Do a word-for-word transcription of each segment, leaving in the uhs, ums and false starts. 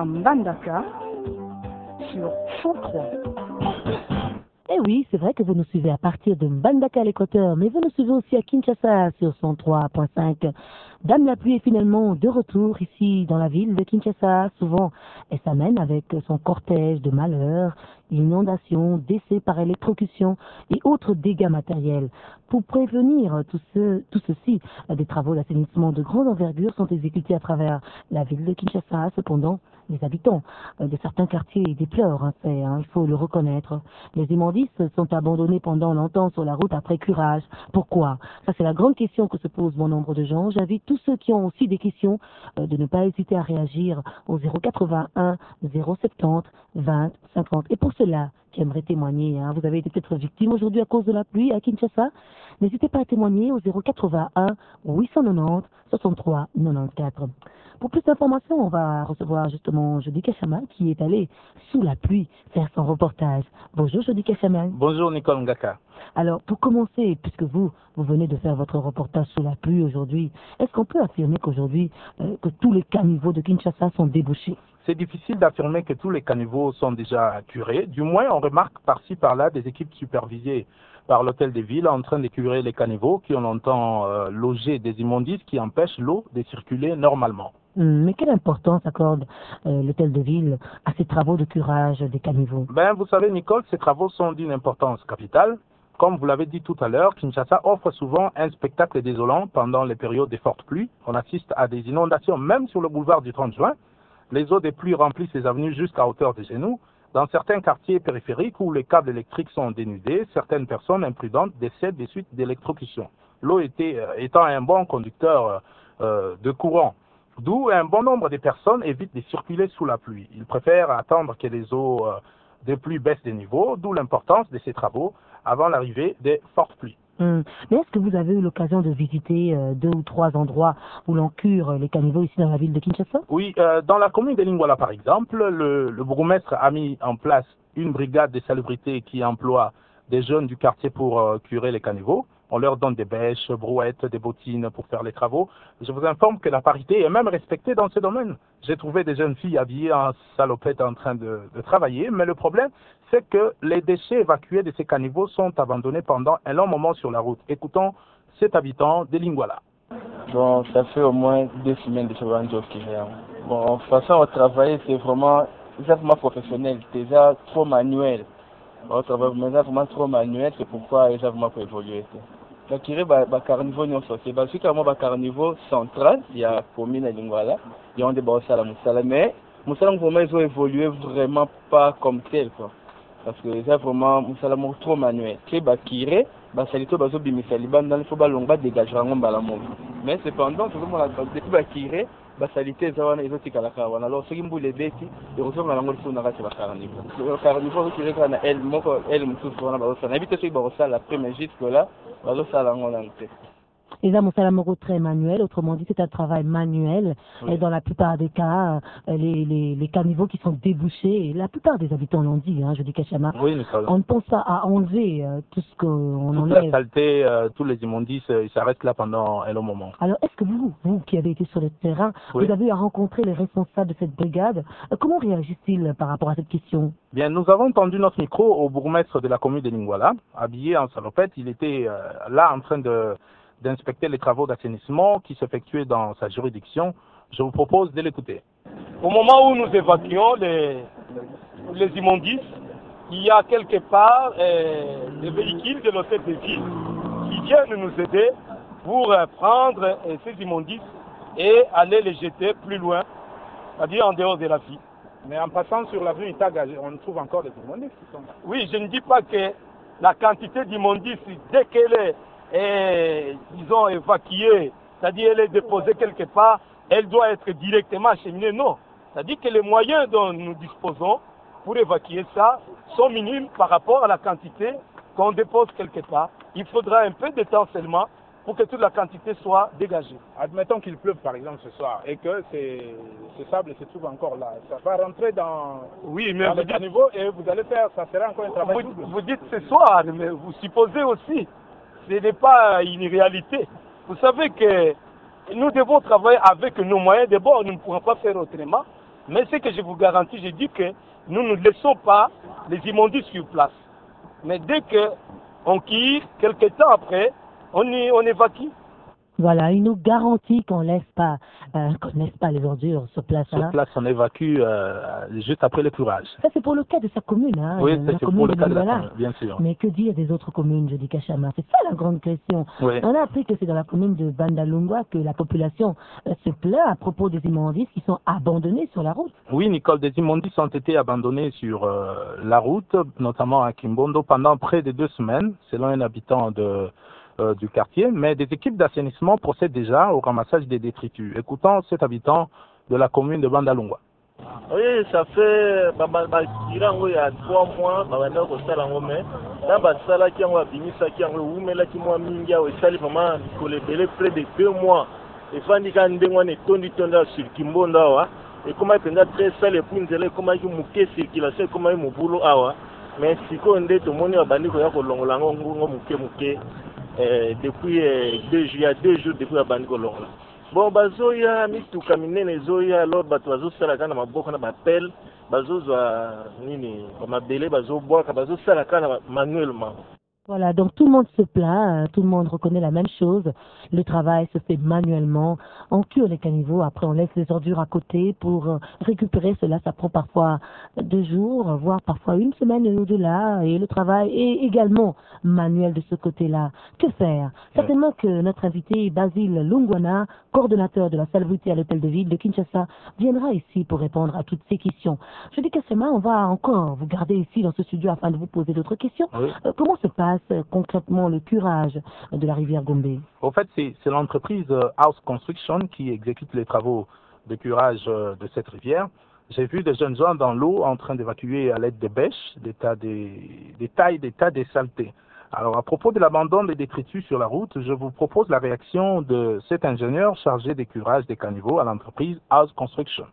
à Mbandaka sur cent trois. Eh oui, c'est vrai que vous nous suivez à partir de Mbandaka à l'Équateur, mais vous nous suivez aussi à Kinshasa sur cent trois point cinq. Dame la pluie est finalement de retour ici dans la ville de Kinshasa. Souvent, elle s'amène avec son cortège de malheurs, inondations, décès par électrocution et autres dégâts matériels. Pour prévenir tout, ce, tout ceci, des travaux d'assainissement de grande envergure sont exécutés à travers la ville de Kinshasa. Cependant, les habitants de certains quartiers déplorent un fait, hein, il faut le reconnaître. Les immondices sont abandonnés pendant longtemps sur la route après curage. Pourquoi? Ça, c'est la grande question que se pose bon nombre de gens. J'invite tous ceux qui ont aussi des questions euh, de ne pas hésiter à réagir au zéro quatre-vingt-un zéro soixante-dix vingt cinquante. Et pour ceux-là qui aimeraient témoigner, hein, vous avez été peut-être victime aujourd'hui à cause de la pluie à Kinshasa, n'hésitez pas à témoigner au zéro quatre-vingt-un huit cent quatre-vingt-dix soixante-trois quatre-vingt-quatorze. Pour plus d'informations, on va recevoir justement Jody Kachama qui est allé sous la pluie faire son reportage. Bonjour Jody Kachama. Bonjour Nicole Ngaka. Alors pour commencer, puisque vous, vous venez de faire votre reportage sous la pluie aujourd'hui, est-ce qu'on peut affirmer qu'aujourd'hui euh, que tous les caniveaux de Kinshasa sont débouchés? C'est difficile d'affirmer que tous les caniveaux sont déjà curés. Du moins, on remarque par-ci par-là des équipes supervisées par l'hôtel de ville en train de curer les caniveaux qui ont longtemps euh, logé des immondices qui empêchent l'eau de circuler normalement. Mais quelle importance accorde euh, l'hôtel de ville à ces travaux de curage des caniveaux? Ben, vous savez, Nicole, ces travaux sont d'une importance capitale. Comme vous l'avez dit tout à l'heure, Kinshasa offre souvent un spectacle désolant pendant les périodes de fortes pluies. On assiste à des inondations même sur le boulevard du trente juin. Les eaux des pluies remplissent les avenues jusqu'à hauteur des genoux. Dans certains quartiers périphériques où les câbles électriques sont dénudés, certaines personnes imprudentes décèdent des suites d'électrocution. L'eau était, euh, étant un bon conducteur euh, de courant. D'où un bon nombre de personnes évitent de circuler sous la pluie. Ils préfèrent attendre que les eaux euh, de pluie baissent de niveau, d'où l'importance de ces travaux avant l'arrivée des fortes pluies. Hum. Mais est-ce que vous avez eu l'occasion de visiter euh, deux ou trois endroits où l'on cure les caniveaux ici dans la ville de Kinshasa? Oui, euh, dans la commune de Lingwala par exemple, le, le bourgmestre a mis en place une brigade de salubrité qui emploie des jeunes du quartier pour euh, curer les caniveaux. On leur donne des bêches, brouettes, des bottines pour faire les travaux. Je vous informe que la parité est même respectée dans ce domaine. J'ai trouvé des jeunes filles habillées en salopette en train de, de travailler, mais le problème, c'est que les déchets évacués de ces caniveaux sont abandonnés pendant un long moment sur la route. Écoutons cet habitant de Lingwala. Bon, ça fait au moins deux semaines de ce job qui vient. Bon, en façon de travailler, c'est vraiment, vraiment professionnel, déjà trop manuel. On travaille vraiment trop manuel, c'est pourquoi ils ont vraiment évolué. La curé, bah, bah, carnivore, non, c'est basiquement bah, carnivore central, il y a commune à Lingwala, il y a des bosses à la Moussala, mais Moussala, vraiment, ils ont évolué vraiment pas comme tel, quoi. Parce que c'est vraiment Moussala trop manuel. C'est bah, curé, bah, ça l'est, bah, zo bimisali, bah, dans le faut bah, long, bah, dégager, on bah, la mort. Mais cependant, c'est vraiment la, depuis bah, curé, basalite eza wana ezotikalaka wana alors soki mbula ebeti ekozonga nango lisusu na kati ya bacarnivore carnivore okileka na ele moko ele mosusu wana bazosala nayebi te soki bakosala premier jusque là bazosala yango nano te. Et là, mon salamoro très manuel, autrement dit, c'est un travail manuel. Oui. Et dans la plupart des cas, les, les, les caniveaux qui sont débouchés, et la plupart des habitants l'ont dit, hein, je dis Kachama, oui, on ne pense pas à enlever euh, tout ce qu'on Toute enlève. la saleté, euh, tous les immondices, ils s'arrêtent là pendant un long moment. Alors, est-ce que vous, vous qui avez été sur le terrain, oui. vous avez eu à rencontrer les responsables de cette brigade, euh, comment réagissent-ils par rapport à cette question? Bien, nous avons tendu notre micro au bourgmestre de la commune de Lingwala, habillé en salopette. Il était euh, là en train de d'inspecter les travaux d'assainissement qui s'effectuaient dans sa juridiction. Je vous propose de l'écouter. Au moment où nous évacuons les, les immondices, il y a quelque part euh, des véhicules de l'hôtel de ville qui viennent nous aider pour euh, prendre euh, ces immondices et aller les jeter plus loin, c'est-à-dire en dehors de la ville. Mais en passant sur l'avenue Itaga, on trouve encore des immondices qui sont là. Oui, je ne dis pas que la quantité d'immondices, dès qu'elle est et ils ont évacué, c'est-à-dire elle est déposée quelque part, elle doit être directement acheminée. Non, c'est-à-dire que les moyens dont nous disposons pour évacuer ça sont minimes par rapport à la quantité qu'on dépose quelque part. Il faudra un peu de temps seulement pour que toute la quantité soit dégagée. Admettons qu'il pleuve par exemple ce soir et que ce sable se trouve encore là. Ça va rentrer dans, oui, mais dans vous le dites, caniveau et vous allez faire, ça sera encore un travail vous, double. Vous dites ce soir, mais vous supposez aussi. Ce n'est pas une réalité. Vous savez que nous devons travailler avec nos moyens. D'abord, nous ne pourrons pas faire autrement. Mais ce que je vous garantis, je dis que nous ne laissons pas les immondices sur place. Mais dès qu'on quille, quelques temps après, on, y, on évacue. Voilà, il nous garantit qu'on ne laisse pas, euh, qu'on laisse pas les ordures sur place. Sur hein. place, on évacue euh, juste après le curage. Ça, c'est pour le cas de sa commune. Hein, Oui, la c'est commune pour le de cas de la Lingala. commune, bien sûr. Mais que dire des autres communes, je dis Kachama? C'est ça la grande question. Oui. On a appris que c'est dans la commune de Bandalungwa que la population euh, se plaint à propos des immondices qui sont abandonnés sur la route. Oui, Nicole, des immondices ont été abandonnés sur euh, la route, notamment à Kimbondo, pendant près de deux semaines, selon un habitant de, euh, du quartier. Mais des équipes d'assainissement procèdent déjà au ramassage des détritus. Écoutons cet habitant de la commune de Bandalungwa. Oui, ça fait il y a trois mois, il y a près de deux mois. Et Fanny Kandengwan est tondi tondi sur Kimbonda. Et comment il peut très sale et puis comment il mouke circulation, comment il mouboulot awa. Mais si on est tout le monde a banni qu'on a kolongolango mouke mouke depuis deux jours, il y a deux jours depuis a banni kolongola. Bon, bazoya mituka minene zoya alors bato bazosala kana maboko na bapel bazozwa nini mabele bazobwaka bazosala kana manuellement. Voilà, donc tout le monde se plaint, tout le monde reconnaît la même chose. Le travail se fait manuellement, on cure les caniveaux, après on laisse les ordures à côté pour récupérer cela. Ça prend parfois deux jours, voire parfois une semaine et au-delà. Et le travail est également manuel de ce côté-là. Que faire? Certainement que notre invité Basile Lungwana, coordonnateur de la salubrité à l'hôtel de ville de Kinshasa, viendra ici pour répondre à toutes ces questions. Je dis qu'Assema, on va encore vous garder ici dans ce studio afin de vous poser d'autres questions. Oui. Euh, comment se passe concrètement le curage de la rivière Gombe? Au fait, c'est l'entreprise House Construction qui exécute les travaux de curage de cette rivière. J'ai vu des jeunes gens dans l'eau en train d'évacuer à l'aide de bêches des tas des, des tailles, des tas de saletés. Alors, à propos de l'abandon des détritus sur la route, je vous propose la réaction de cet ingénieur chargé des curages des caniveaux à l'entreprise House Construction.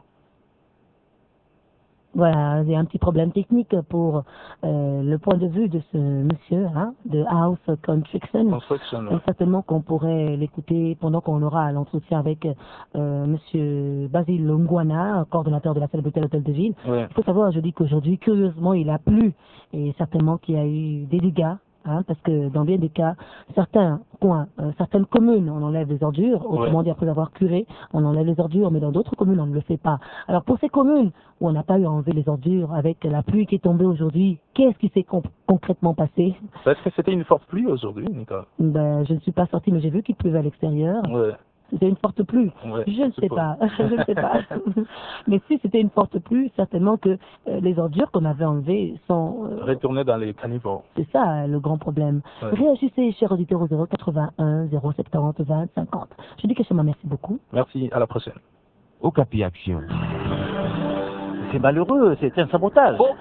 Voilà, il y a un petit problème technique pour euh, le point de vue de ce monsieur, hein, de House Construction. Construction, oui. Donc, certainement qu'on pourrait l'écouter pendant qu'on aura l'entretien avec euh, monsieur Basile Lungwana, coordonnateur de la salubrité à l'hôtel de ville. Oui. Il faut savoir, je dis qu'aujourd'hui, curieusement, il a plu et certainement qu'il y a eu des dégâts. Hein, parce que dans bien des cas, certains coins, euh, certaines communes, on enlève les ordures, autrement ouais. dit après avoir curé, on enlève les ordures, mais dans d'autres communes, on ne le fait pas. Alors pour ces communes où on n'a pas eu à enlever les ordures, avec la pluie qui est tombée aujourd'hui, qu'est-ce qui s'est concrètement passé? Est-ce que c'était une forte pluie aujourd'hui, Nicolas? Ben, je ne suis pas sortie, mais j'ai vu qu'il pleuvait à l'extérieur. Ouais. C'était une forte pluie. Ouais, je ne sais pas. je ne sais pas. Mais si c'était une forte pluie, certainement que euh, les ordures qu'on avait enlevées sont... Euh, retournées dans les caniveaux. C'est ça le grand problème. Ouais. Réagissez, chers auditeurs, au zéro quatre-vingt-un, zéro soixante-dix, vingt, cinquante. Je dis que je merci beaucoup. Merci, à la prochaine. Okapi Action. C'est malheureux, c'est un sabotage. Donc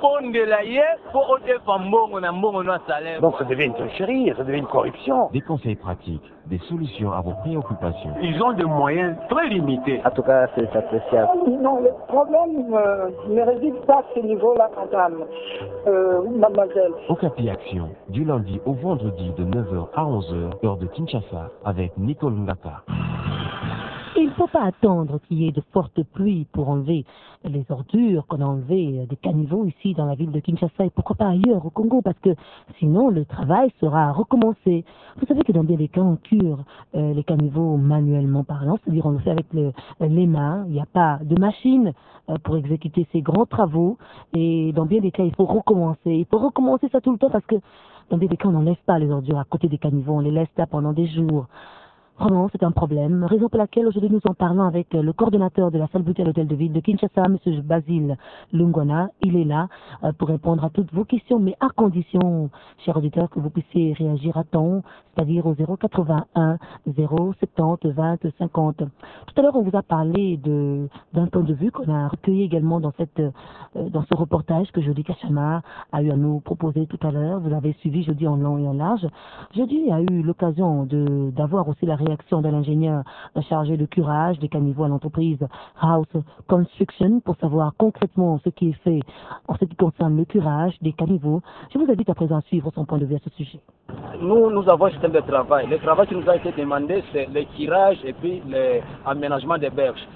ça devient une tricherie, ça devient une corruption. Des conseils pratiques, des solutions à vos préoccupations. ils ont des moyens très limités. En tout cas, c'est appréciable. Non, le problème euh, ne réside pas à ce niveau-là, madame, euh, mademoiselle. Okapi Action, du lundi au vendredi de neuf heures à onze heures, heure de Kinshasa, avec Nicole Ngaka. Il ne faut pas attendre qu'il y ait de fortes pluies pour enlever les ordures qu'on a enlevées des caniveaux ici dans la ville de Kinshasa et pourquoi pas ailleurs au Congo, parce que sinon le travail sera recommencé. Vous savez que dans bien des cas on cure euh, les caniveaux manuellement parlant, c'est-à-dire on le fait avec le, les mains, il n'y a pas de machine euh, pour exécuter ces grands travaux et dans bien des cas il faut recommencer. Il faut recommencer ça tout le temps parce que dans bien des cas on n'enlève pas les ordures à côté des caniveaux, on les laisse là pendant des jours. Vraiment, c'est un problème. Raison pour laquelle aujourd'hui nous en parlons avec le coordonnateur de la salubrité à l'hôtel de ville de Kinshasa, M. Basile Lungwana. Il est là euh, pour répondre à toutes vos questions, mais à condition, chers auditeurs, que vous puissiez réagir à temps, c'est-à-dire au zéro quatre-vingt-un, zéro soixante-dix, vingt, cinquante. Tout à l'heure, on vous a parlé de d'un point de vue qu'on a recueilli également dans cette euh, dans ce reportage que Jody Kachama a eu à nous proposer tout à l'heure. Vous avez suivi Jody en long et en large. Jody a eu l'occasion de d'avoir aussi la réaction de l'ingénieur chargé de curage des caniveaux à l'entreprise House Construction pour savoir concrètement ce qui est fait en ce qui concerne le curage des caniveaux. Je vous invite à présent à suivre son point de vue à ce sujet. Nous, nous avons un système de travail. Le travail qui nous a été demandé, c'est le curage et puis l'aménagement des berges.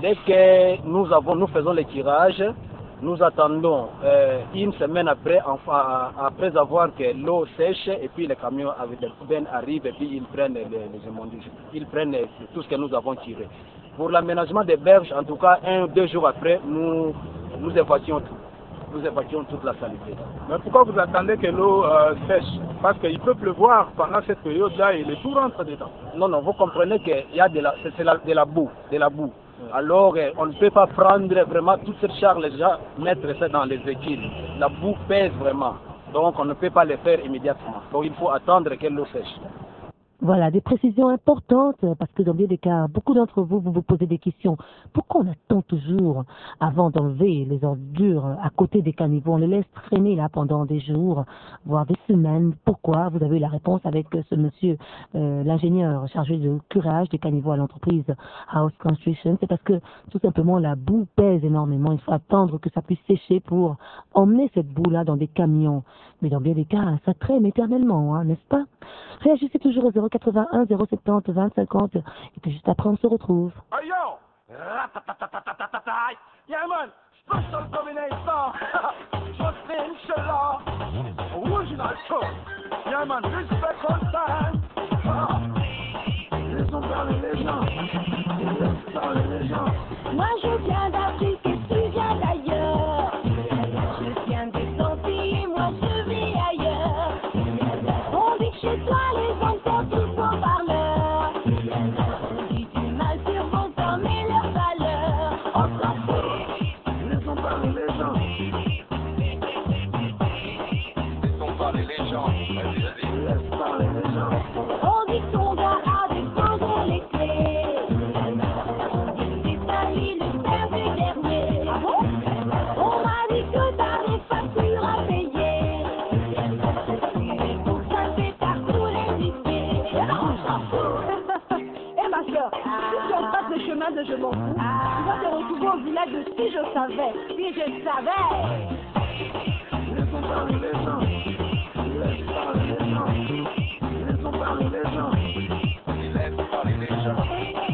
Dès que nous, avons, nous faisons le tirage, nous attendons euh, une semaine après, enfin, après avoir que l'eau sèche et puis les camions avec les poubelles arrivent et puis ils prennent les, les immondices, ils prennent tout ce que nous avons tiré. Pour l'aménagement des berges, en tout cas, un ou deux jours après, nous, nous évacuons tout. Nous évacuons toute la saleté. Mais pourquoi vous attendez que l'eau euh, sèche? Parce qu'il peut pleuvoir pendant cette période-là et le tout rentre dedans. Non, non, vous comprenez qu'il y a de la, c'est la, de la boue, de la boue. Alors, euh, on ne peut pas prendre vraiment toute cette charge, déjà, mettre ça dans les véhicules. La boue pèse vraiment. Donc, on ne peut pas le faire immédiatement. Donc, il faut attendre que l'eau sèche. Voilà, des précisions importantes, parce que dans bien des cas, beaucoup d'entre vous, vous vous posez des questions. Pourquoi on attend toujours avant d'enlever les ordures à côté des caniveaux? On les laisse traîner là pendant des jours, voire des semaines. Pourquoi? Vous avez la réponse avec ce monsieur, euh, l'ingénieur chargé de curage des caniveaux à l'entreprise House Construction. C'est parce que tout simplement la boue pèse énormément. Il faut attendre que ça puisse sécher pour emmener cette boue-là dans des camions. Mais dans bien des cas, ça traîne éternellement, hein, n'est-ce pas? Réagissez toujours au zéro quatre-vingt-un, zéro soixante-dix, vingt cinquante. Et puis juste après, on se retrouve. Hey yo! Yeah man! Special combination! Justin Sheila! Original show! Yeah man! Respect on time! Laissons parler les gens! Laissons parler les gens! Moi je viens d'Afrique et tu viens d'ailleurs. Je viens des Antilles et moi je vis ailleurs. On dit que chez toi les gens sont tous beaux parleurs. On dit du mal sur vos hommes et leurs valeurs. On s'en fout. Laissons parler les gens! Laissons parler les gens! Laisse parler les gens! On dit que ton gars a défendu les clés. On dit que c'est ta vie le père du dernier. Ah bon? On m'a dit que t'as des factures à payer. Et pour ça c'est partout les lycées. On s'en fout. Eh ma soeur, si tu en passes le chemin de je m'en fous, tu vas te retrouver au village de si je savais. Si je savais. Laissons parler les gens! Laisse parler les gens! Laissons parler les gens! Laisse parler les gens!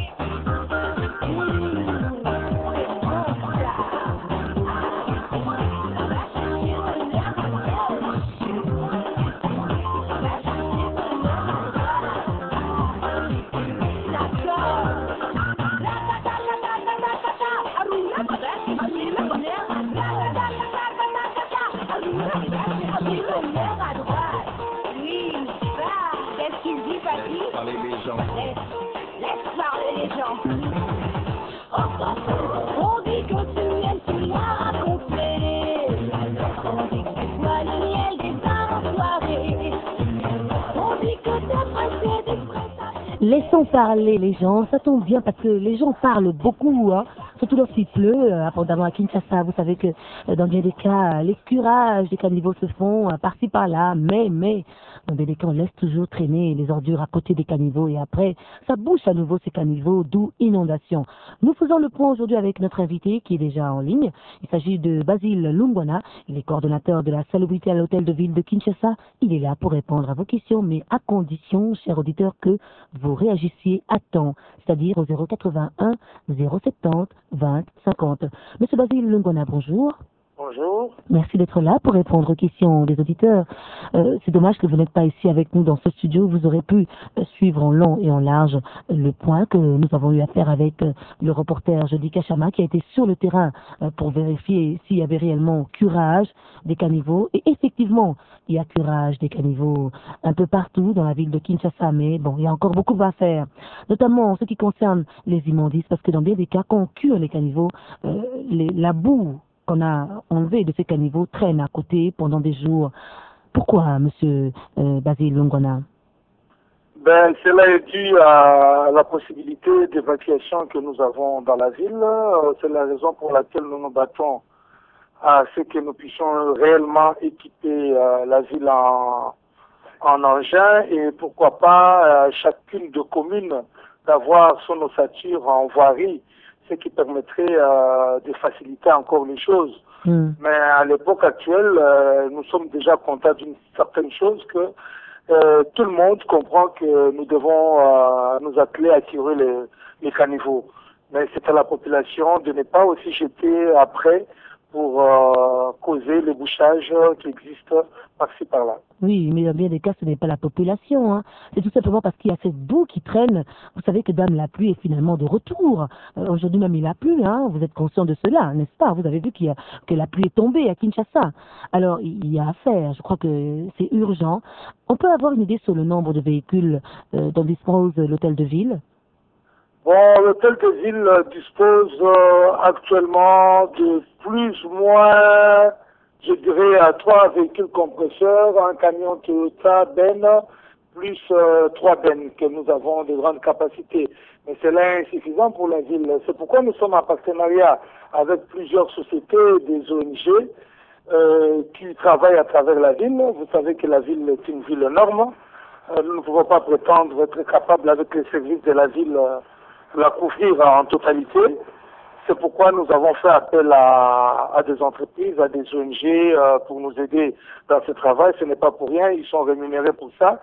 Oui, ça, qu'est-ce qu'il dit, Papi? Laisse parler les gens! Laisse, laisse parler les gens. On s'en fout. On dit que tu aimes, tu l'as raconté. On dit que c'est toi le miel des femmes en soirée. On dit que t'es pressé des prêts. Laissons parler les gens, ça tombe bien parce que les gens parlent beaucoup, hein. Surtout lorsqu'il pleut, euh, abondamment à Kinshasa. Vous savez que euh, dans bien des cas, les curages des caniveaux se font euh, par-ci par-là, mais, mais, dans bien des cas, on laisse toujours traîner les ordures à côté des caniveaux et après, ça bouche à nouveau ces caniveaux, d'où inondation. Nous faisons le point aujourd'hui avec notre invité qui est déjà en ligne. Il s'agit de Basile Lungwana, il est coordonnateur de la salubrité à l'hôtel de ville de Kinshasa. Il est là pour répondre à vos questions, mais à condition, chers auditeurs, que vous réagissiez à temps, c'est-à-dire au zéro quatre-vingt-un, zéro soixante-dix, vingt cinquante. Monsieur Basile Lungwana, bonjour. Bonjour. Merci d'être là pour répondre aux questions des auditeurs. Euh, c'est dommage que vous n'êtes pas ici avec nous dans ce studio. Vous aurez pu euh, suivre en long et en large le point que nous avons eu à faire avec euh, le reporter Jody Kachama qui a été sur le terrain euh, pour vérifier s'il y avait réellement curage des caniveaux. Et effectivement, il y a curage des caniveaux un peu partout dans la ville de Kinshasa. Mais bon, il y a encore beaucoup à faire, notamment en ce qui concerne les immondices, parce que dans bien des cas, quand on cure les caniveaux, euh, les, la boue qu'on a enlevé de ces caniveaux traîne à côté pendant des jours. Pourquoi, monsieur euh, Basile Lungwana? Ben, cela est dû à la possibilité d'évacuation que nous avons dans la ville. C'est la raison pour laquelle nous nous battons à ce que nous puissions réellement équiper euh, la ville en, en engins et pourquoi pas euh, chacune de communes d'avoir son ossature en voirie, ce qui permettrait euh, de faciliter encore les choses. Mm. Mais à l'époque actuelle, euh, nous sommes déjà contents d'une certaine chose que euh, tout le monde comprend que nous devons euh, nous atteler à tirer les, les caniveaux. Mais c'est à la population de ne pas aussi jeter après pour euh, causer les bouchages qui existent par-ci par-là. Oui, mais dans bien des cas, ce n'est pas la population. Hein. C'est tout simplement parce qu'il y a cette boue qui traîne. Vous savez que Dame la pluie est finalement de retour. Euh, Aujourd'hui même, il a plu. Hein. Vous êtes conscient de cela, n'est-ce pas? Vous avez vu qu'il y a, que la pluie est tombée à Kinshasa. Alors, il y a à faire. Je crois que c'est urgent. On peut avoir une idée sur le nombre de véhicules euh, dont dispose l'hôtel de ville? Bon, l'hôtel de ville dispose euh, actuellement de plus ou moins, je dirais, à trois véhicules compresseurs, un camion Toyota Ben, plus euh, trois Ben que nous avons de grande capacité. Mais c'est là insuffisant pour la ville. C'est pourquoi nous sommes en partenariat avec plusieurs sociétés, des O N G, euh, qui travaillent à travers la ville. Vous savez que la ville est une ville énorme. Euh, nous ne pouvons pas prétendre être capables avec les services de la ville euh, la couvrir en totalité. C'est pourquoi nous avons fait appel à, à des entreprises, à des O N G euh, pour nous aider dans ce travail. Ce n'est pas pour rien, ils sont rémunérés pour ça.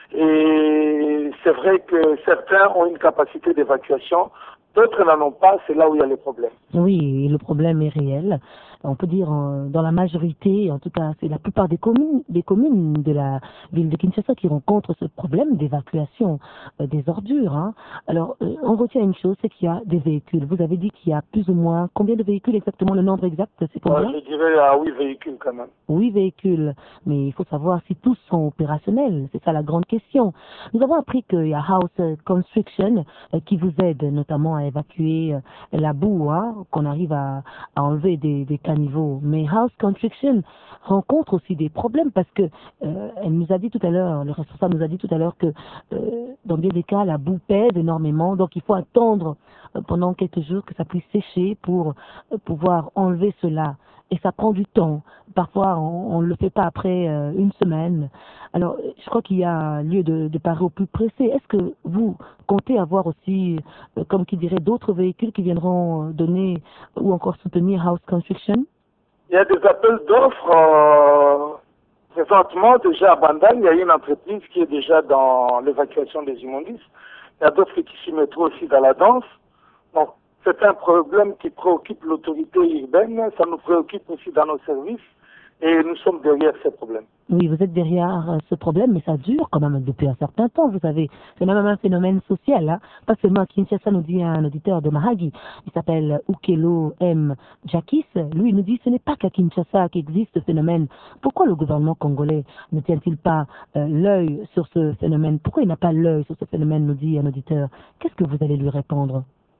Et c'est vrai que certains ont une capacité d'évacuation, d'autres n'en ont pas, c'est là où il y a les problèmes. Oui, le problème est réel. On peut dire euh, dans la majorité, en tout cas c'est la plupart des communes, des communes de la ville de Kinshasa qui rencontrent ce problème d'évacuation euh, des ordures. Hein. Alors euh, on retient une chose, c'est qu'il y a des véhicules. Vous avez dit qu'il y a plus ou moins, combien de véhicules exactement, le nombre exact, c'est combien? Ouais, je dirais à huit véhicules quand même. Oui, véhicules, mais il faut savoir si tous sont opérationnels, c'est ça la grande question. Nous avons appris qu'il y a House Construction euh, qui vous aide notamment à évacuer euh, la boue, hein, qu'on arrive à, à enlever des, des caniveaux. Mais House Construction rencontre aussi des problèmes parce que euh, elle nous a dit tout à l'heure, le responsable nous a dit tout à l'heure que euh, dans bien des cas la boue pèse énormément, donc il faut attendre euh, pendant quelques jours que ça puisse sécher pour euh, pouvoir enlever cela. Et ça prend du temps. Parfois, on ne le fait pas après euh, une semaine. Alors, je crois qu'il y a lieu de, de parer au plus pressé. Est-ce que vous comptez avoir aussi, euh, comme qui dirait, d'autres véhicules qui viendront donner ou encore soutenir House Construction? Il y a des appels d'offres. Euh, présentement, déjà à Bandal, il y a une entreprise qui est déjà dans l'évacuation des immondices. Il y a d'autres qui s'y mettront aussi dans la danse. Donc, c'est un problème qui préoccupe l'autorité urbaine, ça nous préoccupe aussi dans nos services et nous sommes derrière ces problèmes. Oui, vous êtes derrière euh, ce problème, mais ça dure quand même depuis un certain temps, vous savez. C'est même un phénomène social, hein. Pas seulement à Kinshasa, nous dit un auditeur de Mahagi, il s'appelle Ukelo M. Jakis. Lui, il nous dit ce n'est pas qu'à Kinshasa qu'existe ce phénomène. Pourquoi le gouvernement congolais ne tient-il pas euh, l'œil sur ce phénomène? Pourquoi il n'a pas l'œil sur ce phénomène, nous dit un auditeur? Qu'est-ce que vous allez lui répondre?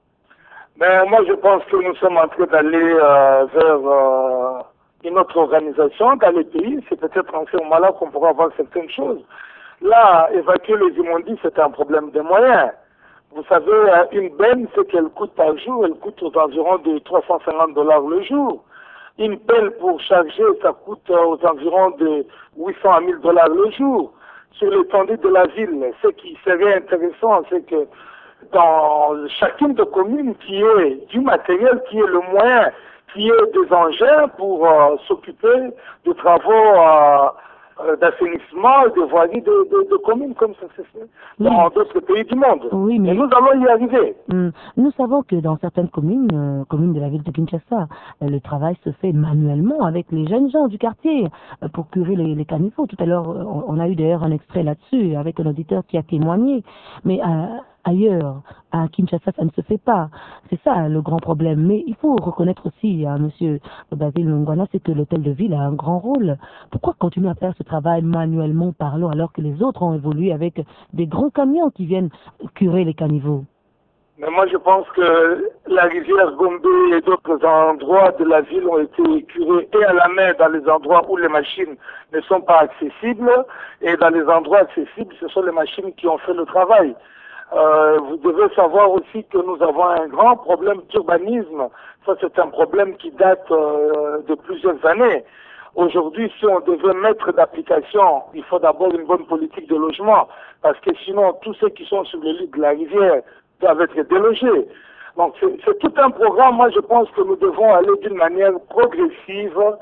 Mais moi, je pense que nous sommes en train d'aller euh, vers euh, une autre organisation dans les pays. C'est peut-être en ce moment-là qu'on pourra voir certaines choses. Là, évacuer les immondices, c'est un problème de moyens. Vous savez, une benne, ce qu'elle coûte par jour, elle coûte aux environs de trois cent cinquante dollars le jour. Une pelle pour charger, ça coûte aux environs de huit cents à mille dollars le jour. Sur l'étendue de la ville, ce qui serait intéressant, c'est que dans chacune des communes qui ait du matériel, qui ait le moyen, qui ait des engins pour euh, s'occuper de travaux euh, euh, d'assainissement et de voiries de, de, de communes comme ça se fait dans d'autres pays du monde. Oui, mais et nous allons y arriver. Hum, nous savons que dans certaines communes, euh, communes de la ville de Kinshasa, euh, le travail se fait manuellement avec les jeunes gens du quartier euh, pour curer les, les caniveaux. Tout à l'heure, euh, on a eu d'ailleurs un extrait là-dessus avec un auditeur qui a témoigné. Mais euh, ailleurs, à Kinshasa, ça ne se fait pas. C'est ça le grand problème. Mais il faut reconnaître aussi à M. Basile Longwana, c'est que l'hôtel de ville a un grand rôle. Pourquoi continuer à faire ce travail manuellement parlant alors que les autres ont évolué avec des grands camions qui viennent curer les caniveaux? Mais moi, je pense que la rivière Gombe et d'autres endroits de la ville ont été curés et à la mer dans les endroits où les machines ne sont pas accessibles, et dans les endroits accessibles, ce sont les machines qui ont fait le travail. Euh, vous devez savoir aussi que nous avons un grand problème d'urbanisme. Ça, c'est un problème qui date euh, de plusieurs années. Aujourd'hui, si on devait mettre d'application, il faut d'abord une bonne politique de logement, parce que sinon, tous ceux qui sont sur le lit de la rivière doivent être délogés. Donc, c'est tout un programme. Moi, je pense que nous devons aller d'une manière progressive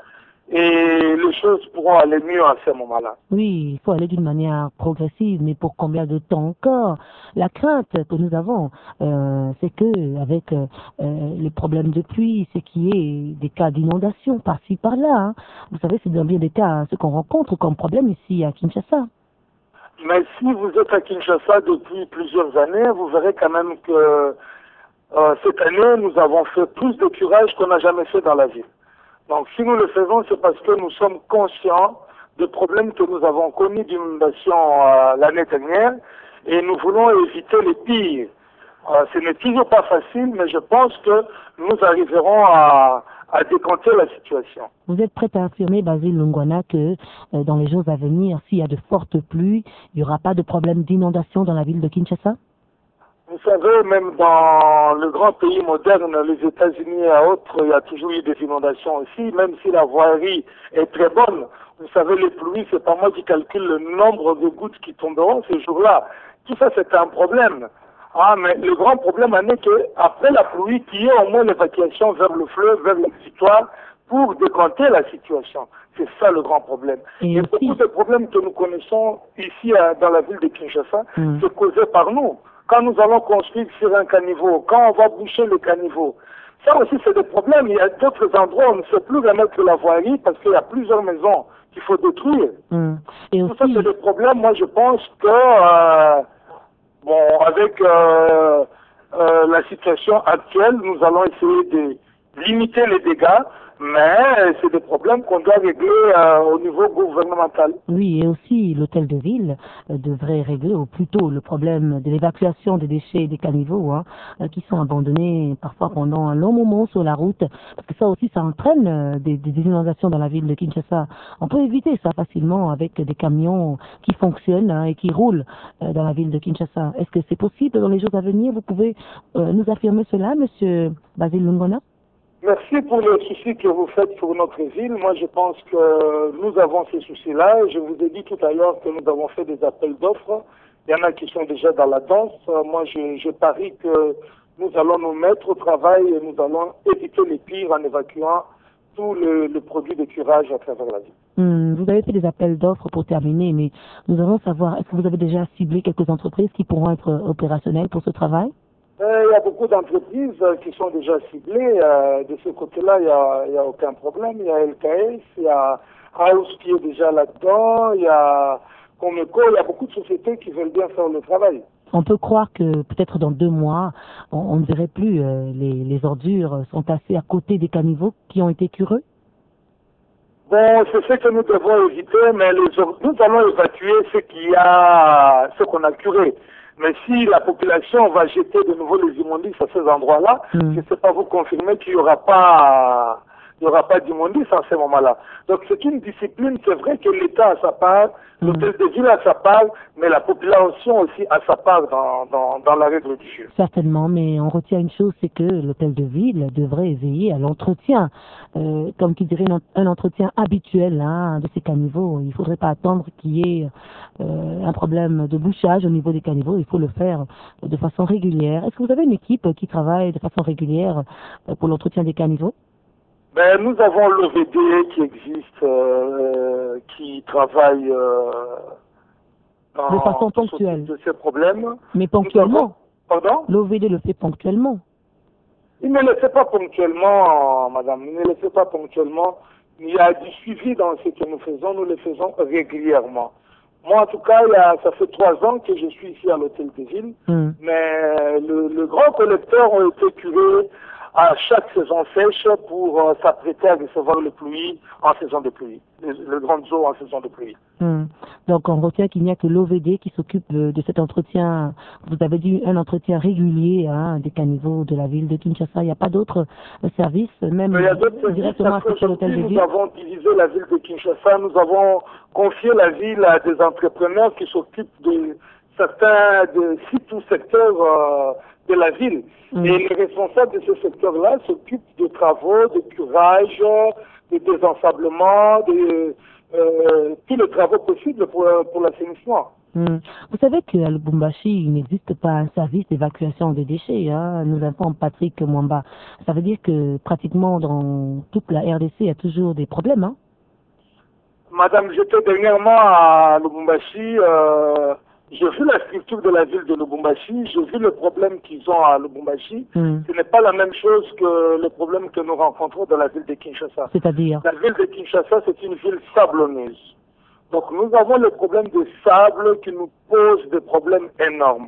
et les choses pourront aller mieux à ce moment-là. Oui, il faut aller d'une manière progressive, mais pour combien de temps encore? La crainte que nous avons, euh, c'est que avec euh, les problèmes de pluie, c'est qu'il y ait des cas d'inondation par-ci par-là. Hein. Vous savez, c'est dans bien des cas ce qu'on rencontre comme problème ici à Kinshasa. Mais si vous êtes à Kinshasa depuis plusieurs années, vous verrez quand même que euh, cette année, nous avons fait plus de curage qu'on n'a jamais fait dans la ville. Donc si nous le faisons, c'est parce que nous sommes conscients des problèmes que nous avons connus d'inondation euh, l'année dernière et nous voulons éviter les pires. Euh, ce n'est toujours pas facile, mais je pense que nous arriverons à, à décanter la situation. Vous êtes prêt à affirmer, Basile Lungwana, que euh, dans les jours à venir, s'il y a de fortes pluies, il n'y aura pas de problème d'inondation dans la ville de Kinshasa? Vous savez, même dans le grand pays moderne, les États-Unis et autres, il y a toujours eu des inondations aussi, même si la voirie est très bonne. Vous savez, les pluies, c'est pas moi qui calcule le nombre de gouttes qui tomberont ces jours-là. Tout ça, c'est un problème. Ah, mais le grand problème en est qu'après la pluie, qu'il y ait au moins l'évacuation vers le fleuve, vers l'exutoire, pour décanter la situation. C'est ça le grand problème. Et, et beaucoup de problèmes que nous connaissons ici à, dans la ville de Kinshasa, mmh. c'est causé par nous. Quand nous allons construire sur un caniveau, quand on va boucher le caniveau, ça aussi c'est des problèmes. Il y a d'autres endroits où on ne sait plus remettre la voirie parce qu'il y a plusieurs maisons qu'il faut détruire. Mmh. Et Tout aussi... ça c'est des problèmes. Moi je pense que, euh, bon, avec euh, euh, la situation actuelle, nous allons essayer de limiter les dégâts, mais c'est des problèmes qu'on doit régler euh, au niveau gouvernemental. Oui, et aussi l'hôtel de ville euh, devrait régler au plus tôt le problème de l'évacuation des déchets et des caniveaux hein, euh, qui sont abandonnés parfois pendant un long moment sur la route, parce que ça aussi ça entraîne euh, des, des inondations dans la ville de Kinshasa. On peut éviter ça facilement avec des camions qui fonctionnent hein, et qui roulent euh, dans la ville de Kinshasa. Est-ce que c'est possible dans les jours à venir? Vous pouvez euh, nous affirmer cela, Monsieur Basile Lungwana? Merci pour le souci que vous faites pour notre ville. Moi, je pense que nous avons ces soucis-là. Je vous ai dit tout à l'heure que nous avons fait des appels d'offres. Il y en a qui sont déjà dans la danse. Moi, je, je parie que nous allons nous mettre au travail et nous allons éviter les pires en évacuant tout le, le produit de curage à travers la ville. Hum, vous avez fait des appels d'offres pour terminer, mais nous allons savoir, est-ce que vous avez déjà ciblé quelques entreprises qui pourront être opérationnelles pour ce travail? Il y a beaucoup d'entreprises qui sont déjà ciblées. De ce côté-là, il n'y a, a aucun problème. Il y a L K S, il y a House qui est déjà là-dedans, il y a Comeco, il y a beaucoup de sociétés qui veulent bien faire le travail. On peut croire que peut-être dans deux mois, on, on ne verrait plus euh, les, les ordures sont tassées à côté des caniveaux qui ont été curés? Bon, c'est ce que nous devons éviter, mais les ordures, nous allons évacuer ce qu'il y a, ce qu'on a curé. Mais si la population va jeter de nouveau les immondices à ces endroits-là, mmh. je ne sais pas vous confirmer qu'il n'y aura pas, il y aura pas d'immondices à ce moment-là. Donc c'est une discipline, c'est vrai que l'État a sa part, mmh. l'hôtel de ville a sa part, mais la population aussi a sa part dans, dans, dans la règle du jeu. Certainement, mais on retient une chose, c'est que l'hôtel de ville devrait veiller à l'entretien, euh, comme qui dirait un entretien habituel hein, de ces caniveaux. Il ne faudrait pas attendre qu'il y ait euh, un problème de bouchage au niveau des caniveaux, il faut le faire de façon régulière. Est-ce que vous avez une équipe qui travaille de façon régulière pour l'entretien des caniveaux? Ben, nous avons l'O V D qui existe, euh, qui travaille euh, dans de façon ponctuelle de ces problèmes. Mais ponctuellement avons... Pardon? L'O V D le fait ponctuellement. Il ne le fait pas ponctuellement, madame, il ne le fait pas ponctuellement. Il y a du suivi dans ce que nous faisons, nous le faisons régulièrement. Moi, en tout cas, il y a, ça fait trois ans que je suis ici à l'hôtel de ville, mmh. mais le, le grand collecteur ont été curés à chaque saison sèche pour euh, s'apprêter à recevoir les pluies en saison de pluie, le, le grand eau en saison de pluie. Hum. Donc on retient qu'il n'y a que l'O V D qui s'occupe de, de cet entretien, vous avez dit un entretien régulier hein, des caniveaux de la ville de Kinshasa, il n'y a pas d'autres euh, services, même il y a d'autres directement à l'hôtel de ville? Nous avons utilisé la ville de Kinshasa, nous avons confié la ville à des entrepreneurs qui s'occupent de certains de sites ou secteurs euh, de la ville. Mmh. Et les responsables de ce secteur-là s'occupent de travaux, de curage, de désensablement, de euh, tous les travaux possibles pour, pour l'assainissement. Mmh. Vous savez qu'à Lubumbashi, il n'existe pas un service d'évacuation des déchets, hein, nous informe Patrick Mwamba. Ça veut dire que pratiquement dans toute la R D C, il y a toujours des problèmes, hein? Madame, j'étais dernièrement à Lubumbashi. Euh, j'ai vu la structure de la ville de Lubumbashi. J'ai vu le problème qu'ils ont à Lubumbashi. Mm. Ce n'est pas la même chose que le problème que nous rencontrons dans la ville de Kinshasa. C'est-à-dire? La ville de Kinshasa, c'est une ville sablonneuse. Donc nous avons le problème de sable qui nous pose des problèmes énormes.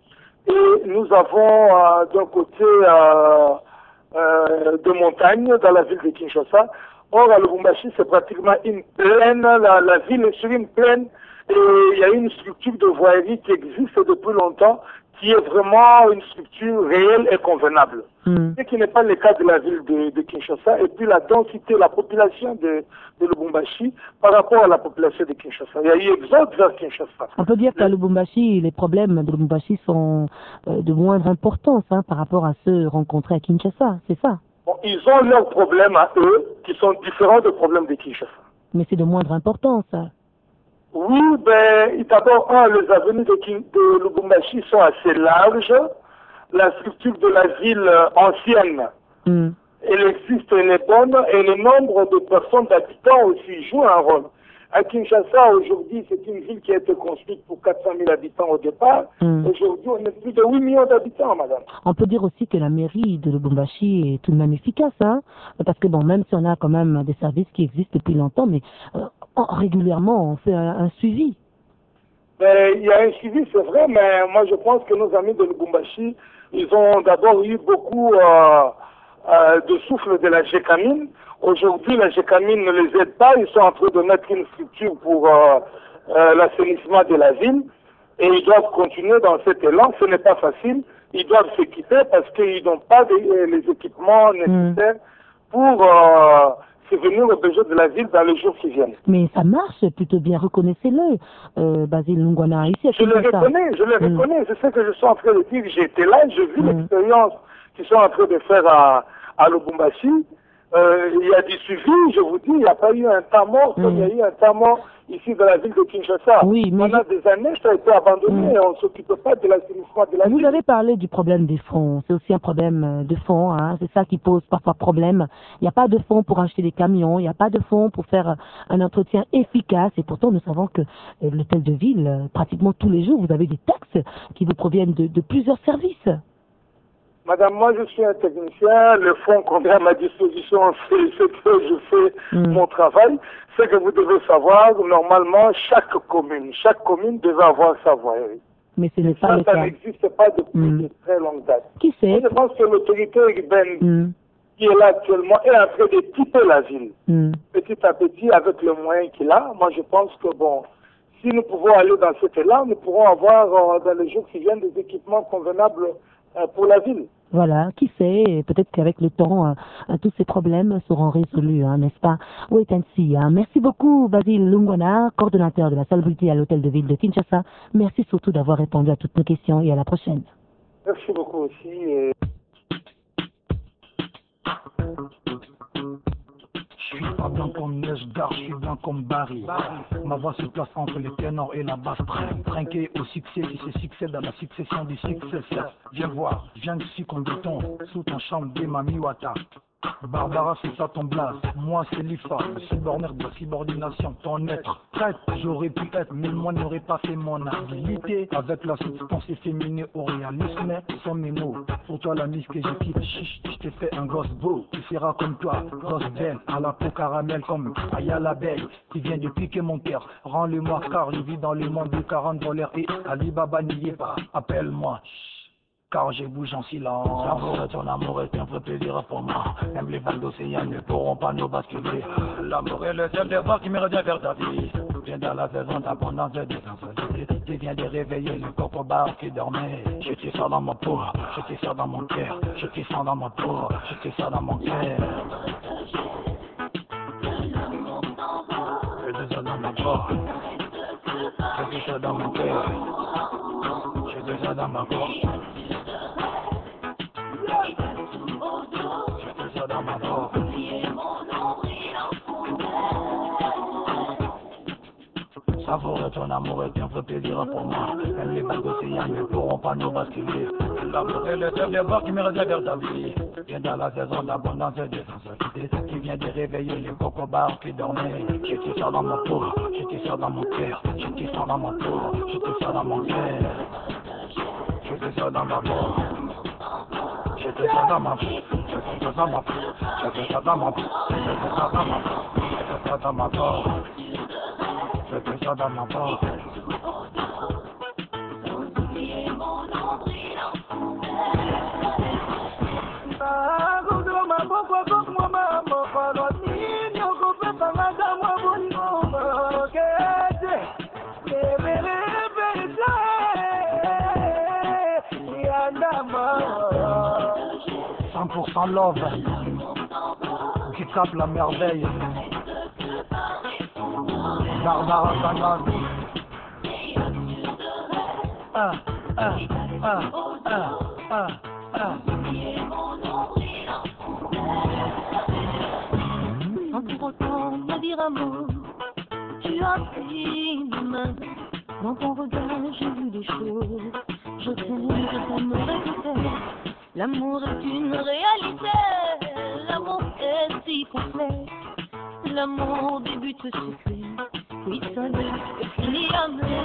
Et nous avons euh, d'un côté euh, euh, de montagne dans la ville de Kinshasa. Or, à Lubumbashi, c'est pratiquement une plaine. La, la ville est sur une plaine et il y a une structure de voirie qui existe depuis longtemps, qui est vraiment une structure réelle et convenable. Mm. Ce qui n'est pas le cas de la ville de, de Kinshasa. Et puis la densité, la population de, de Lubumbashi par rapport à la population de Kinshasa. Il y a eu exode vers Kinshasa. On peut dire qu'à Lubumbashi, les problèmes de Lubumbashi sont euh, de moindre importance hein, par rapport à ceux rencontrés à Kinshasa, c'est ça? Bon, ils ont leurs problèmes à eux, qui sont différents des problèmes de Kinshasa. Mais c'est de moindre importance. Ça. Oui, ben, d'abord, un, les avenues de, King, de Lubumbashi sont assez larges. La structure de la ville euh, ancienne, mm. elle existe, elle est bonne, et le nombre de personnes, d'habitants aussi joue un rôle. À Kinshasa, aujourd'hui, c'est une ville qui a été construite pour quatre cent mille habitants au départ. Mm. Aujourd'hui, on est plus de huit millions d'habitants, madame. On peut dire aussi que la mairie de Lubumbashi est tout de même efficace, hein, parce que bon, même si on a quand même des services qui existent depuis longtemps, mais euh, on, régulièrement, on fait un, un suivi. Ben, il y a un suivi, c'est vrai, mais moi, je pense que nos amis de Lubumbashi, ils ont d'abord eu beaucoup euh, euh, de souffle de la Gécamine. Aujourd'hui, la Gécamine ne les aide pas. Ils sont en train de mettre une structure pour euh, euh, l'assainissement de la ville. Et ils doivent continuer dans cet élan. Ce n'est pas facile. Ils doivent s'équiper parce qu'ils n'ont pas de, les équipements nécessaires mmh. pour euh, subvenir aux besoins de la ville dans les jours qui viennent. Mais ça marche plutôt bien, reconnaissez-le, euh, Basile Lungwana. Ici, je le reconnais, je le mmh. reconnais. C'est ce que je suis en train de dire. J'étais là, j'ai vu mmh. l'expérience qu'ils sont en train de faire à, à Lubumbashi. Euh, il y a du suivi, je vous dis, il n'y a pas eu un temps mort, comme mmh. il y a eu un temps mort ici dans la ville de Kinshasa. Oui, mais pendant je... des années, ça a été abandonné mmh. et on ne s'occupait pas de l'assainissement de la Vous ville. Vous avez parlé du problème des fonds, c'est aussi un problème de fonds, hein. C'est ça qui pose parfois problème. Il n'y a pas de fonds pour acheter des camions, il n'y a pas de fonds pour faire un entretien efficace et pourtant nous savons que euh, l'hôtel de ville, euh, pratiquement tous les jours, vous avez des taxes qui vous proviennent de, de plusieurs services. Madame, moi je suis un technicien, le fonds qu'on met à ma disposition, c'est ce que je fais mmh. mon travail. Ce que vous devez savoir, normalement, chaque commune, chaque commune devait avoir sa voirie. Mais ce n'est pas ça, le ça cas. n'existe pas depuis mmh. de très longue date. Qui sait? Moi, je pense que l'autorité urbaine mmh. qui est là actuellement est en train de typer la ville. Mmh. Petit à petit, avec le moyen qu'il a, moi je pense que bon, si nous pouvons aller dans cet élan, nous pourrons avoir euh, dans les jours qui viennent des équipements convenables euh, pour la ville. Voilà, qui sait, peut-être qu'avec le temps, euh, tous ces problèmes seront résolus, hein, n'est-ce pas? Wait and see, hein. Merci beaucoup, Basile Lungwana, coordonnateur de la salubrité à l'hôtel de ville de Kinshasa. Merci surtout d'avoir répondu à toutes nos questions et à la prochaine. Merci beaucoup aussi. Et... Je suis pas blanc comme Nesgar, je suis blanc comme Barry. Ma voix se place entre les ténors et la basse. Trinqué au succès qui se succède à la succession du succès. Viens voir, viens ici qu'on détonne sous ton chambre des Mamiwata. Barbara, c'est ça ton blase. Moi, c'est l'Ifa, le subordinaire de la subordination. Ton être prête, j'aurais pu être, mais moi n'aurais pas fait mon habilité. Avec la substance efféminée au réalisme, sont mes mots. Pour toi, la mise que je quitte, chiche, je t'ai fait un gosse beau. Tu seras comme toi, gosse belle, à la peau caramel comme Aya la belle, qui vient de piquer mon cœur. Rends-le-moi car je vis dans le monde de quarante dollars et Alibaba n'y est pas. Appelle-moi. Car je bouge en silence. L'amour est ton amour est un vrai plaisir pour moi. Même les vagues d'océan ne pourront pas nous basculer. L'amour est le seul devoir qui me revient vers ta vie. Viens dans la saison d'abondance et de sensualité. Tu viens de réveiller le corps au bar qui dormait. Je te sors dans mon peau, je te sors dans mon cœur. Je te sors dans mon peau, je te sors dans mon cœur. Je te sors dans mon corps. Je te sors dans mon cœur. Je te sors dans ma peau. Savourer ton amour est un vrai plaisir pour moi. Même les vagues d'océan ne pourront pas nous basculer. L'amour est le seul devoir qui me réserve ta vie. Viens dans la saison d'abondance et de sensibilité qui vient de réveiller les cocobars qui dormaient. Je te sors dans mon peau, je te sors dans mon cœur, je te sors dans mon peau, je te sors dans mon cœur. Je te sors dans ma peau. Je te sors dans ma peau, je te sors dans ma peau, je te sors dans ma peau, je te sors dans ma peau, je te sors dans ma peau, je te sors dans ma peau. cent pour cent love qui capte la merveille. Barbara Banane. Ah, ah, ah, ah, ah, ah. Sans pour autant me dire amour, tu as pris ma main. Dans ton regard j'ai vu des choses. Je t'aime, je t'aime répéter. L'amour est une réalité. L'amour est si complet. L'amour débute secret. Puis ça ne finit jamais.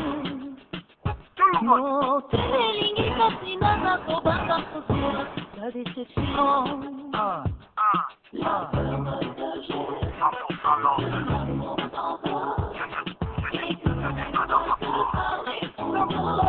Non, c'est les lignes qui n'a pas de la déception. Ah, ah, ah. La